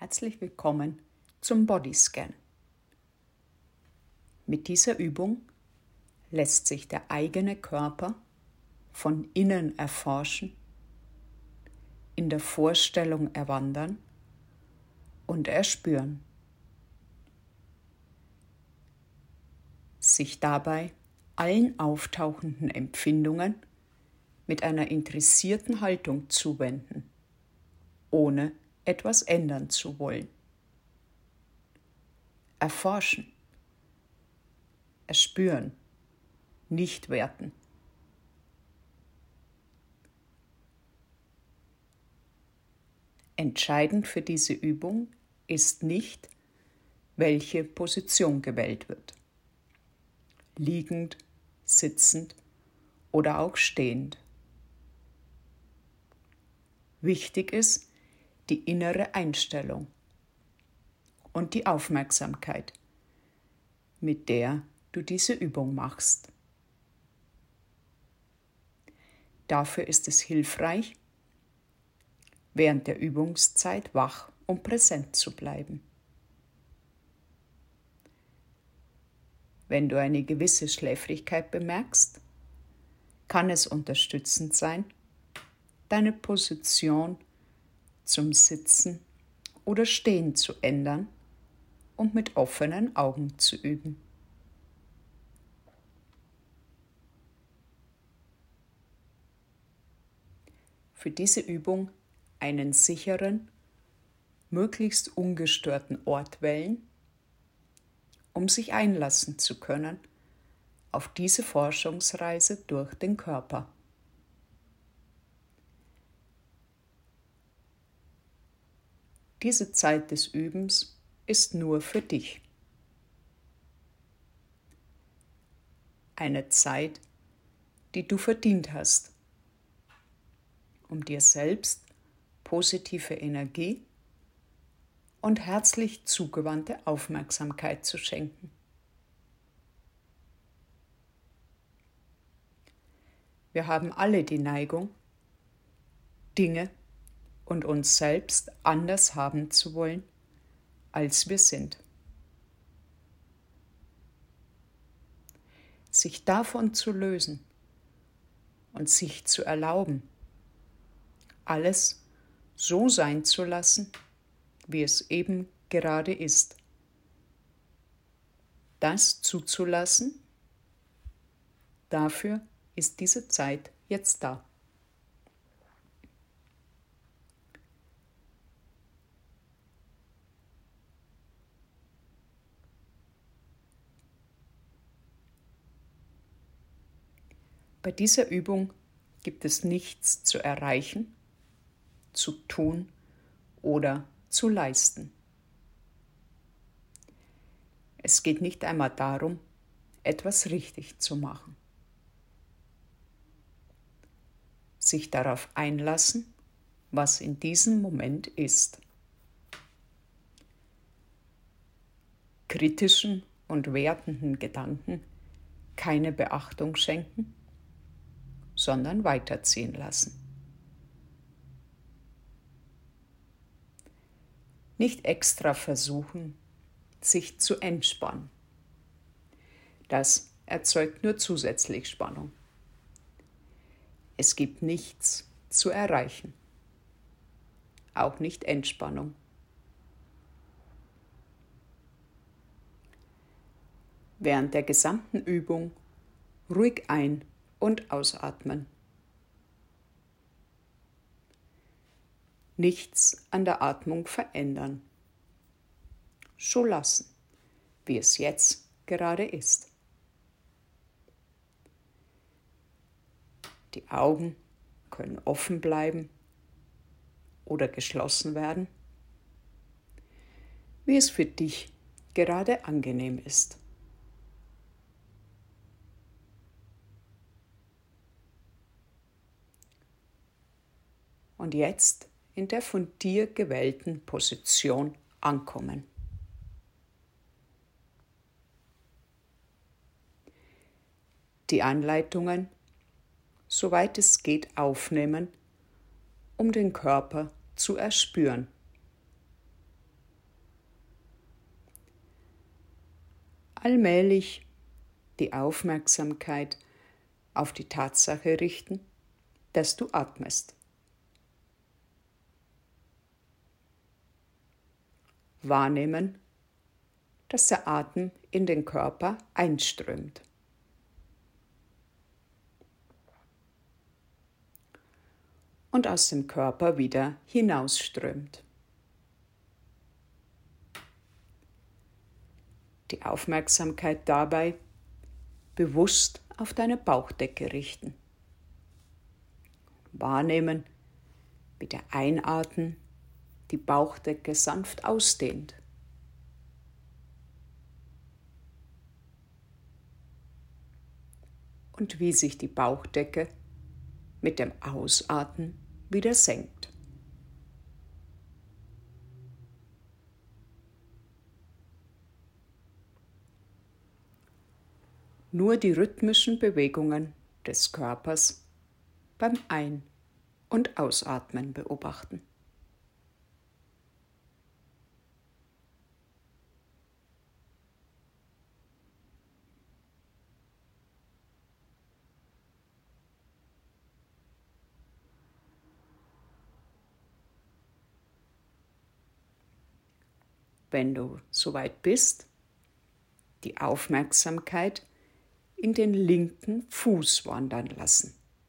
Herzlich willkommen zum Bodyscan. Mit dieser Übung lässt sich der eigene Körper von innen erforschen, in der Vorstellung erwandern und erspüren. Sich dabei allen auftauchenden Empfindungen mit einer interessierten Haltung zuwenden, ohne etwas ändern zu wollen. Erforschen, erspüren, nicht werten. Entscheidend für diese Übung ist nicht, welche Position gewählt wird. Liegend, sitzend oder auch stehend. Wichtig ist die innere Einstellung und die Aufmerksamkeit, mit der du diese Übung machst. Dafür ist es hilfreich, während der Übungszeit wach und präsent zu bleiben. Wenn du eine gewisse Schläfrigkeit bemerkst, kann es unterstützend sein, deine Position zum Sitzen oder Stehen zu ändern und mit offenen Augen zu üben. Für diese Übung einen sicheren, möglichst ungestörten Ort wählen, um sich einlassen zu können auf diese Forschungsreise durch den Körper. Diese Zeit des Übens ist nur für dich. Eine Zeit, die du verdient hast, um dir selbst positive Energie und herzlich zugewandte Aufmerksamkeit zu schenken. Wir haben alle die Neigung, Dinge und uns selbst anders haben zu wollen, als wir sind. Sich davon zu lösen und sich zu erlauben, alles so sein zu lassen, wie es eben gerade ist. Das zuzulassen, dafür ist diese Zeit jetzt da. Bei dieser Übung gibt es nichts zu erreichen, zu tun oder zu leisten. Es geht nicht einmal darum, etwas richtig zu machen. Sich darauf einlassen, was in diesem Moment ist. Kritischen und wertenden Gedanken keine Beachtung schenken, sondern weiterziehen lassen. Nicht extra versuchen, sich zu entspannen. Das erzeugt nur zusätzlich Spannung. Es gibt nichts zu erreichen, auch nicht Entspannung. Während der gesamten Übung ruhig ein- und ausatmen. Nichts an der Atmung verändern. So lassen, wie es jetzt gerade ist. Die Augen können offen bleiben oder geschlossen werden, wie es für dich gerade angenehm ist. Und jetzt in der von dir gewählten Position ankommen. Die Anleitungen, soweit es geht, aufnehmen, um den Körper zu erspüren. allmählich die Aufmerksamkeit auf die Tatsache richten, dass du atmest. Wahrnehmen, dass der Atem in den Körper einströmt. Und aus dem Körper wieder hinausströmt. Die Aufmerksamkeit dabei bewusst auf deine Bauchdecke richten. Wahrnehmen, wie der Einatmen die Bauchdecke sanft ausdehnt. Und wie sich die Bauchdecke mit dem Ausatmen wieder senkt. Nur die rhythmischen Bewegungen des Körpers beim Ein- und Ausatmen beobachten. Wenn du soweit bist, die Aufmerksamkeit in den linken Fuß wandern lassen.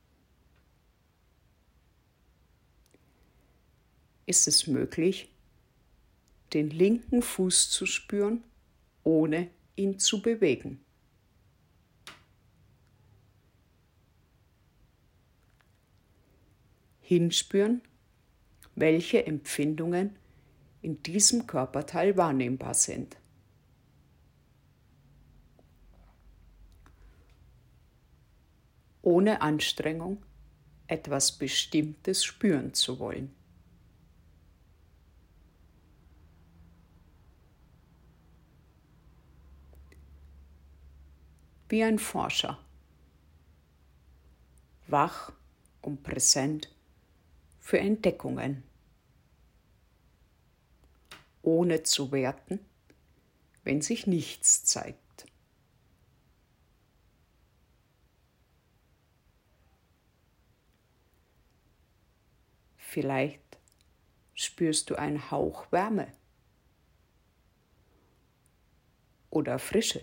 Ist es möglich, den linken Fuß zu spüren, ohne ihn zu bewegen? Hinspüren, welche Empfindungen in diesem Körperteil wahrnehmbar sind. Ohne Anstrengung etwas Bestimmtes spüren zu wollen. Wie ein Forscher, wach und präsent für Entdeckungen, ohne zu werten, wenn sich nichts zeigt. Vielleicht spürst du einen Hauch Wärme oder Frische.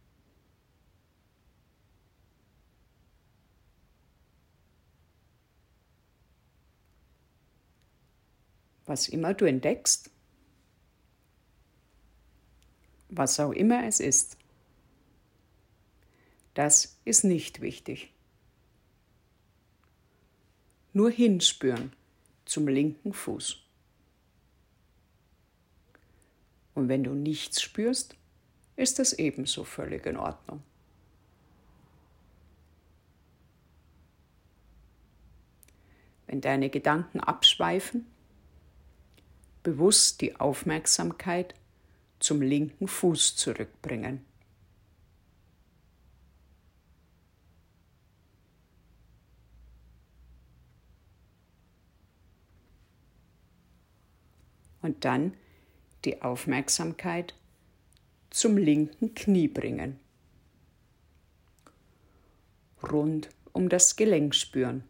Was immer du entdeckst, was auch immer es ist, das ist nicht wichtig. Nur hinspüren zum linken Fuß. Und wenn du nichts spürst, ist das ebenso völlig in Ordnung. Wenn deine Gedanken abschweifen, bewusst die Aufmerksamkeit zum linken Fuß zurückbringen. Und dann die Aufmerksamkeit zum linken Knie bringen. Rund um das Gelenk spüren.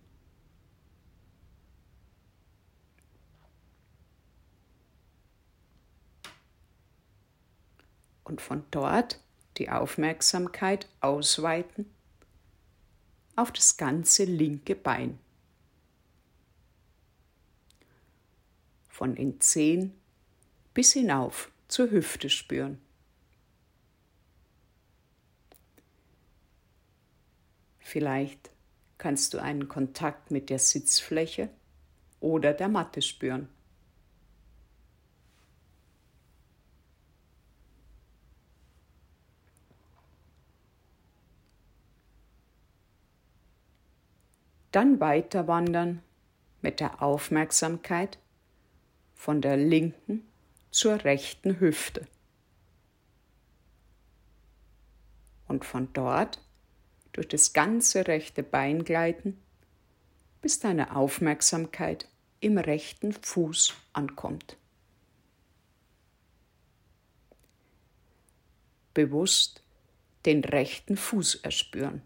Und von dort die Aufmerksamkeit ausweiten auf das ganze linke Bein. Von den Zehen bis hinauf zur Hüfte spüren. Vielleicht kannst du einen Kontakt mit der Sitzfläche oder der Matte spüren. Dann weiter wandern mit der Aufmerksamkeit von der linken zur rechten Hüfte. Und von dort durch das ganze rechte Bein gleiten, bis deine Aufmerksamkeit im rechten Fuß ankommt. Bewusst den rechten Fuß erspüren.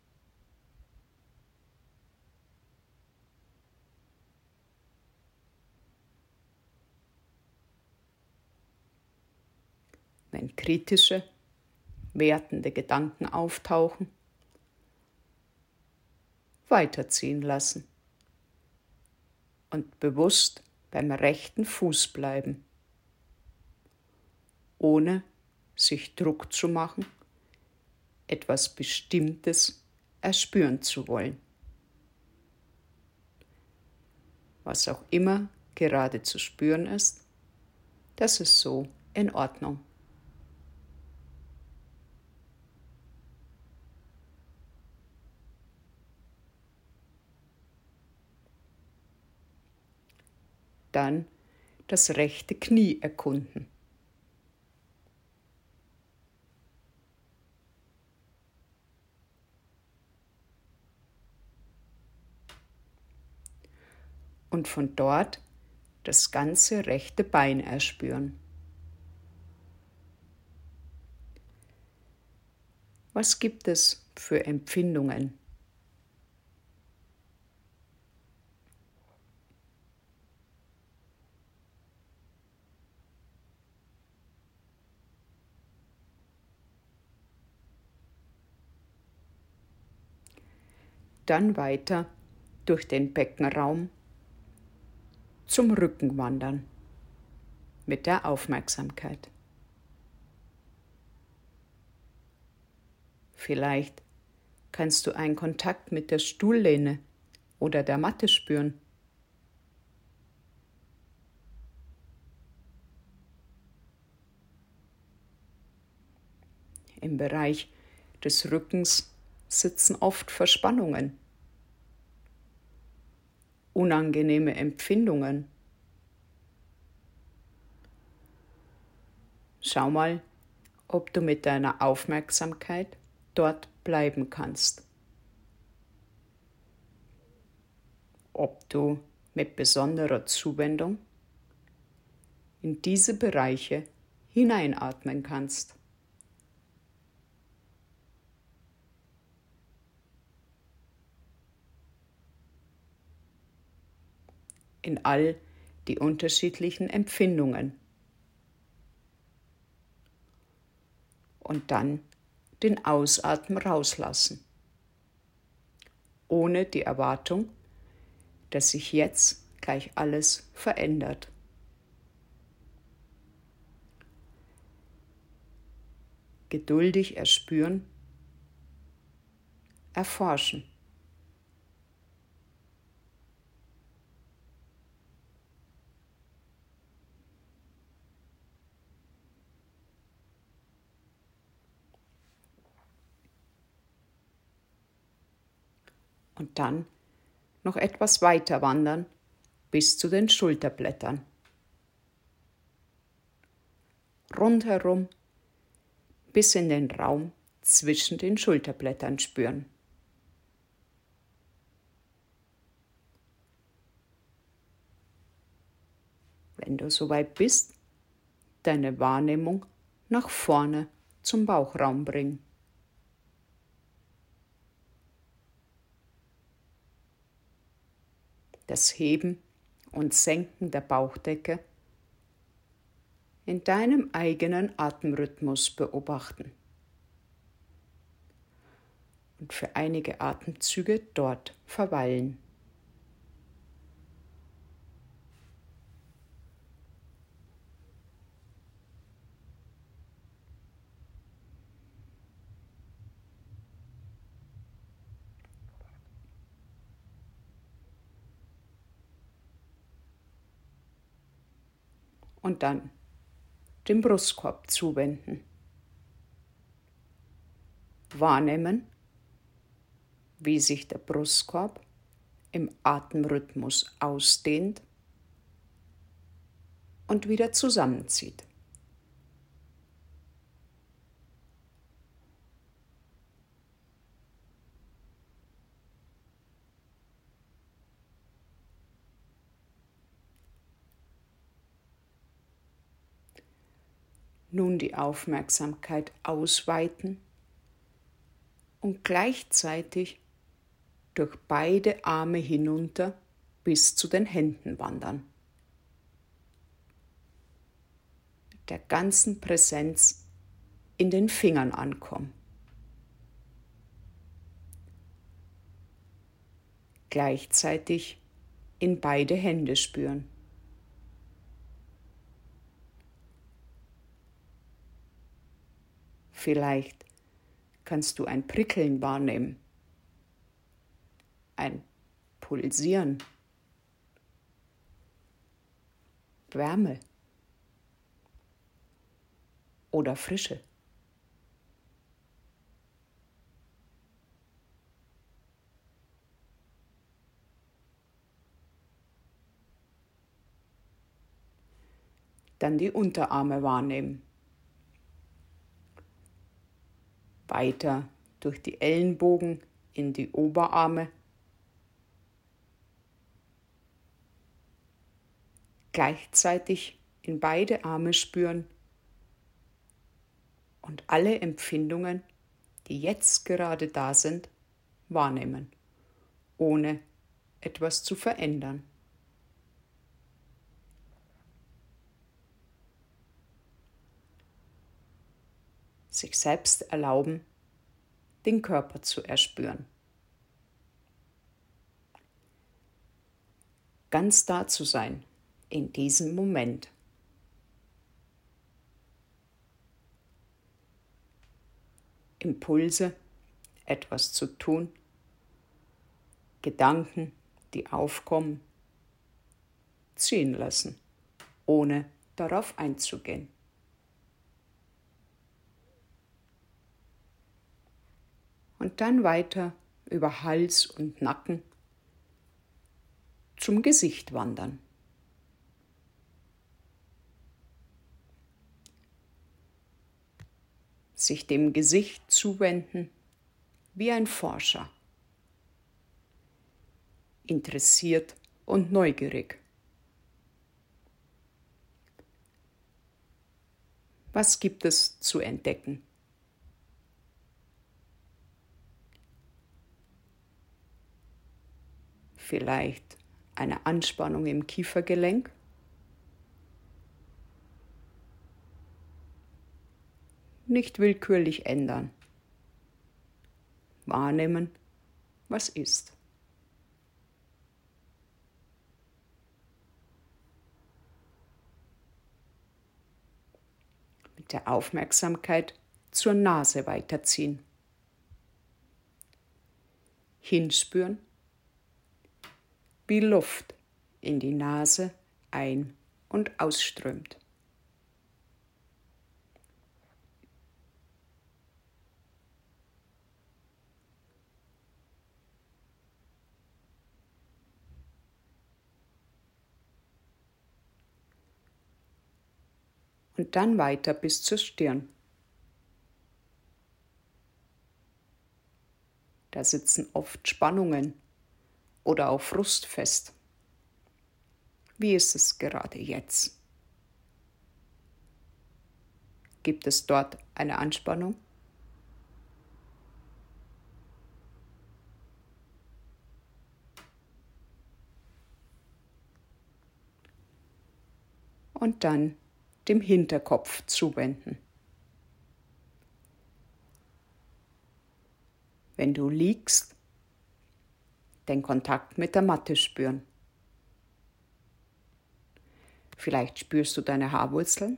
Wenn kritische, wertende Gedanken auftauchen, weiterziehen lassen und bewusst beim rechten Fuß bleiben, ohne sich Druck zu machen, etwas Bestimmtes erspüren zu wollen. Was auch immer gerade zu spüren ist, das ist so in Ordnung. Dann das rechte Knie erkunden. Und von dort das ganze rechte Bein erspüren. Was gibt es für Empfindungen? Dann weiter durch den Beckenraum zum Rücken wandern mit der Aufmerksamkeit. Vielleicht kannst du einen Kontakt mit der Stuhllehne oder der Matte spüren. Im Bereich des Rückens sitzen oft Verspannungen, unangenehme Empfindungen. Schau mal, ob du mit deiner Aufmerksamkeit dort bleiben kannst. Ob du mit besonderer Zuwendung in diese Bereiche hineinatmen kannst. In all die unterschiedlichen Empfindungen. Und dann den Ausatmen rauslassen, ohne die Erwartung, dass sich jetzt gleich alles verändert. Geduldig erspüren, erforschen. Und dann noch etwas weiter wandern bis zu den Schulterblättern. Rundherum bis in den Raum zwischen den Schulterblättern spüren. Wenn du soweit bist, deine Wahrnehmung nach vorne zum Bauchraum bringen. Das Heben und Senken der Bauchdecke in deinem eigenen Atemrhythmus beobachten und für einige Atemzüge dort verweilen. Und dann den Brustkorb zuwenden. Wahrnehmen, wie sich der Brustkorb im Atemrhythmus ausdehnt und wieder zusammenzieht. Nun die Aufmerksamkeit ausweiten und gleichzeitig durch beide Arme hinunter bis zu den Händen wandern. Mit der ganzen Präsenz in den Fingern ankommen. Gleichzeitig in beide Hände spüren. Vielleicht kannst du ein Prickeln wahrnehmen, ein Pulsieren, Wärme oder Frische. Dann die Unterarme wahrnehmen. Weiter durch die Ellenbogen in die Oberarme. Gleichzeitig in beide Arme spüren und alle Empfindungen, die jetzt gerade da sind, wahrnehmen, ohne etwas zu verändern. Sich selbst erlauben, den Körper zu erspüren. Ganz da zu sein, in diesem Moment. Impulse, etwas zu tun, Gedanken, die aufkommen, ziehen lassen, ohne darauf einzugehen. Und dann weiter über Hals und Nacken zum Gesicht wandern. Sich dem Gesicht zuwenden wie ein Forscher, interessiert und neugierig. Was gibt es zu entdecken? Vielleicht eine Anspannung im Kiefergelenk? Nicht willkürlich ändern. Wahrnehmen, was ist. Mit der Aufmerksamkeit zur Nase weiterziehen. Hinspüren, wie Luft in die Nase ein- und ausströmt. Und dann weiter bis zur Stirn. Da sitzen oft Spannungen oder auch Frust fest. Wie ist es gerade jetzt? Gibt es dort eine Anspannung? Und dann dem Hinterkopf zuwenden. Wenn du liegst, den Kontakt mit der Matte spüren. Vielleicht spürst du deine Haarwurzeln.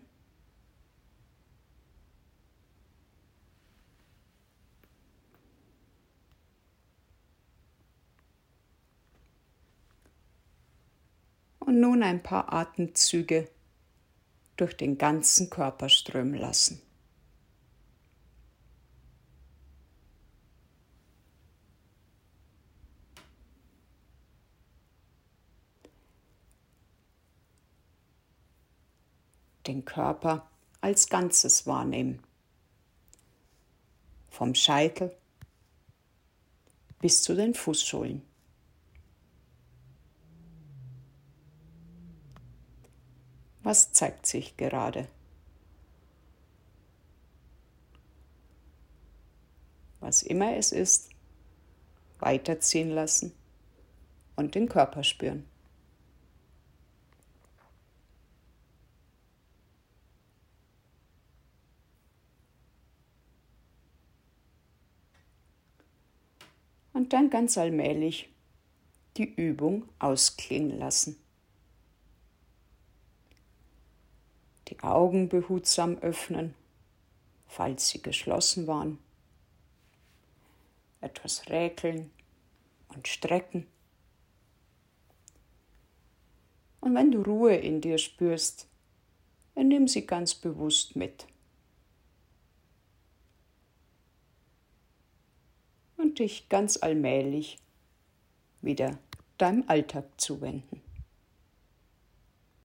Und nun ein paar Atemzüge durch den ganzen Körper strömen lassen. Den Körper als Ganzes wahrnehmen. Vom Scheitel bis zu den Fußsohlen. Was zeigt sich gerade? was immer es ist, weiterziehen lassen und den Körper spüren. Und dann ganz allmählich die Übung ausklingen lassen. Die Augen behutsam öffnen, falls sie geschlossen waren. Etwas räkeln und strecken. Und wenn du Ruhe in dir spürst, dann nimm sie ganz bewusst mit. Und dich ganz allmählich wieder deinem Alltag zuwenden.